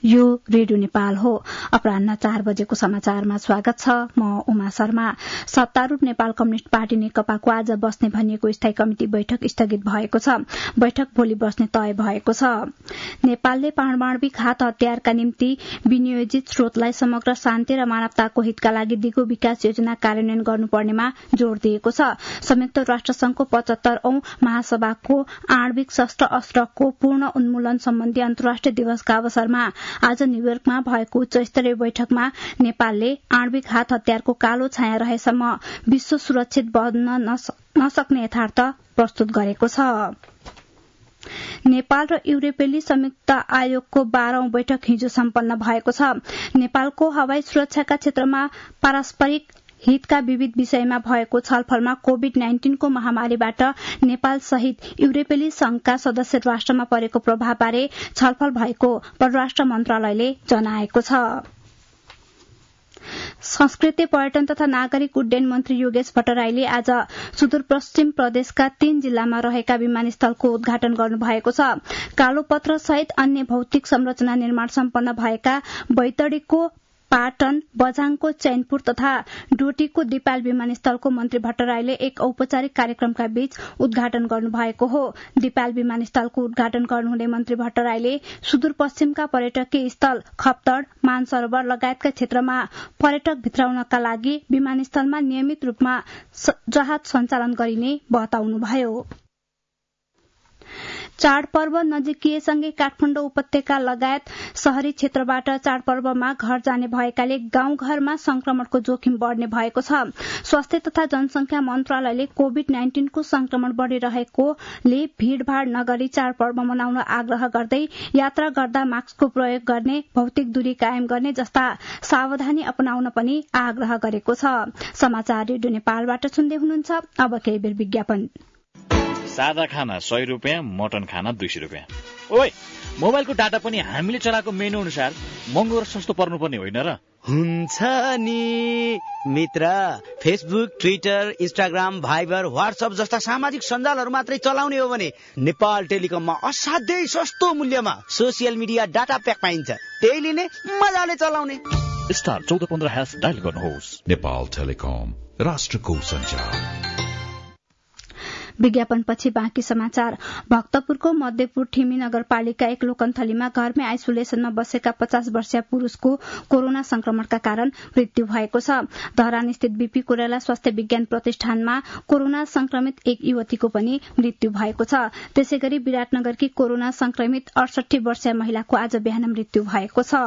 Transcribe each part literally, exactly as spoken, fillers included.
यो रेडियो नेपाल हो। अपराह्न चार बजेको समाचारमा स्वागत छ। म उमा शर्मा। सत्तारूढ़ नेपाल कम्युनिष्ट पार्टी नेकपाको आज बस्ने भनिएको स्थायी कमिटी बैठक स्थगित भएको छ। बैठक भोलि बस्ने तय भएको छ। नेपालले पारमाणविक हात हतियारका निम्ति विनियोजित स्रोतलाई समग्र शान्ति र मानवताको हितका लागि दिगो विकास योजना कार्यान्वयन गर्नुपर्नेमा जोड़ दिएको छ। संयुक्त राष्ट्र संघको पचहत्तर औं महासभाको आणविक शस्त्र अस्त्रको पूर्ण उन्मूलन सम्बन्धी अन्तर्राष्ट्रिय दिवसका अवसरमा आज न्यूयोर्कमा भएको उच्च स्तरीय बैठकमा नेपालले आणविक हात हतियारको कालो छाया रहेसम्म विश्व सुरक्षित बन्न नसक्ने यथार्थ प्रस्तुत गरेको छ। नेपाल र युरोपेली संयुक्त आयोगको बाह्रौं बैठक हिजो सम्पन्न भएको छ। नेपालको हवाई सुरक्षाका क्षेत्रमा पारस्परिक हितका विविध विषयमा भएको छलफलमा कोविड नाइन्टीनको महामारीबाट नेपाल सहित युरोपेली संघका सदस्य राष्ट्रमा परेको प्रभावबारे छलफल भएको परराष्ट्र मन्त्रालयले जनाएको छ। संस्कृति पर्यटन तथा नागरिक उड्डयन मन्त्री योगेश भट्टराईले आज सुदूरपश्चिम प्रदेशका तीन जिल्लामा रहेका विमानस्थलको उद्घाटन गर्नुभएको छ। कालोपत्र सहित अन्य भौतिक संरचना निर्माण सम्पन्न भएका बैतडीको पाटन, बझाङको चैनपुर तथा डोटीको दिपाल विमानस्थलको मन्त्री भट्टराईले एक औपचारिक कार्यक्रमका बीच उद्घाटन गर्नुभएको हो। दिपाल विमानस्थलको उद्घाटन गर्नुहुने मन्त्री भट्टराईले सुदूरपश्चिमका पर्यटकीय स्थल खप्तड, मानसरोवर लगायतका क्षेत्रमा पर्यटक भित्राउनका लागि विमानस्थलमा नियमित रूपमा जहाज सञ्चालन गरिने बताउनुभयो। चाडपर्व नजिकिएसँगै काठमाडौँ उपत्यका लगायत शहरी क्षेत्रबाट चाडपर्वमा घर जाने भएकाले गाउँघरमा संक्रमणको जोखिम बढ़ने भएको छ। स्वास्थ्य तथा जनसंख्या मन्त्रालयले कोविड नाइन्टीनको संक्रमण बढ़िरहेकोले भीड़भाड़ नगरी चाडपर्व मनाउन आग्रह गर्दै यात्रा गर्दा मास्कको प्रयोग गर्ने, भौतिक दूरी कायम गर्ने जस्ता सावधानी अपनाउन पनि आग्रह गरेको छ। समाचार रेडियो नेपालबाट सुन्दै हुनुहुन्छ। अब केही बेर विज्ञापन। सादा खाना सय रुपियाँ, मटन खाना दुई सय रुपियाँ। ओइ, मोबाइलको डाटा पनि हामीले चलाएको मेनु अनुसार महँगो र सस्तो पर्नुपर्ने होइन र? हुन्छ नि मित्र। Facebook, Twitter, Instagram, Viber, WhatsApp जस्ता सामाजिक सञ्जालहरू मात्रै चलाउने हो भने नेपाल टेलिकममा असाध्यै सस्तो मूल्यमा सोसियल मिडिया डाटा प्याक पाइन्छ। त्यही लिने, मजाले चलाउने। स्टार चौध पन्ध्र ह्यास डायल गर्नुहोस्। नेपाल टेलिकम, राष्ट्रको सञ्चार। विज्ञापनपछि बाँकी समाचार। भक्तपुरको मध्यपुर ठिमी नगरपालिका एक लोकन्थलीमा घरमै आइसोलेसनमा बसेका पचास वर्षीय पुरूषको कोरोना संक्रमणका कारण मृत्यु भएको छ। धरान स्थित बीपी कोइराला स्वास्थ्य विज्ञान प्रतिष्ठानमा कोरोना संक्रमित एक युवतीको पनि मृत्यु भएको छ। त्यसै गरी विराटनगरकी कोरोना संक्रमित अडसठी वर्षीय महिलाको आज बिहान मृत्यु भएको छ।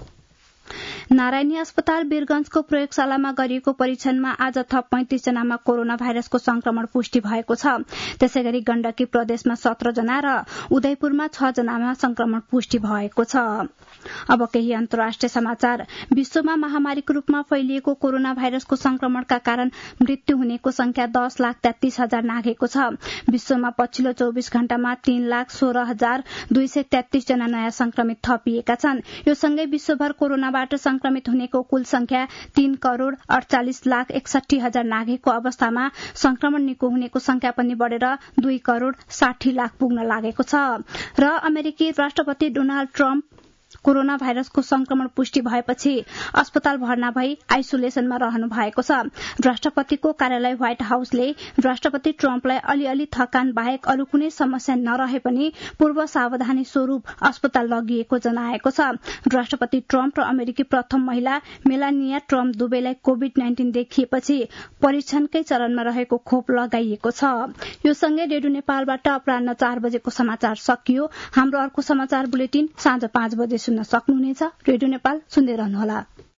नारायणी अस्पताल वीरगंजको प्रयोगशालामा गरिएको परीक्षणमा आज थप पैंतिस जनामा कोरोना भाइरसको संक्रमण पुष्टि भएको छ। त्यसै गरी गण्डकी प्रदेशमा सत्र जना र उदयपुरमा छ जनामा संक्रमण पुष्टि भएको छ। अब केही अन्तर्राष्ट्रिय समाचार। विश्वमा महामारीको रूपमा फैलिएको कोरोना भाइरसको संक्रमणका कारण मृत्यु हुनेको संख्या दस लाख तेत्तीस हजार नाघेको छ। विश्वमा पछिल्लो चौबिस घण्टामा तीन लाख सोह्र हजार दुई सय तेत्तीस जना नयाँ संक्रमित थपिएका छन्। यो सँगै विश्वभर कोरोनाबाट संक्रमित हुनेको कुल संख्या तीन करोड़ अड़चालिस लाख एकसठी हजार नाघेको अवस्थामा संक्रमण निको हुनेको संख्या पनि बढ़ेर दुई करोड़ साठी लाख पुग्न लागेको छ। र अमेरिकी राष्ट्रपति डोनाल्ड ट्रम्प कोरोना भाइरसको संक्रमण पुष्टि भएपछि अस्पताल भर्ना भई आइसोलेसनमा रहनु भएको छ। राष्ट्रपतिको कार्यालय व्हाइट हाउसले राष्ट्रपति ट्रम्पलाई अलिअलि थकान बाहेक अरू कुनै समस्या नरहे पनि पूर्व सावधानी स्वरूप अस्पताल लगिएको जनाएको छ। राष्ट्रपति ट्रम्प र अमेरिकी प्रथम महिला मेलानिया ट्रम्प दुवैलाई कोविड नाइन्टीन देखिएपछि परीक्षणकै चरणमा रहेको खोप लगाइएको छ। यो सँगै रेडियो नेपालबाट अपराह्न चार बजेको समाचार सकियो। हाम्रो अर्को समाचार बुलेटिन साँझ पाँच बजे सुन्न सक्नुहुनेछ। रेडियो नेपाल सुन्दै रहनुहोला।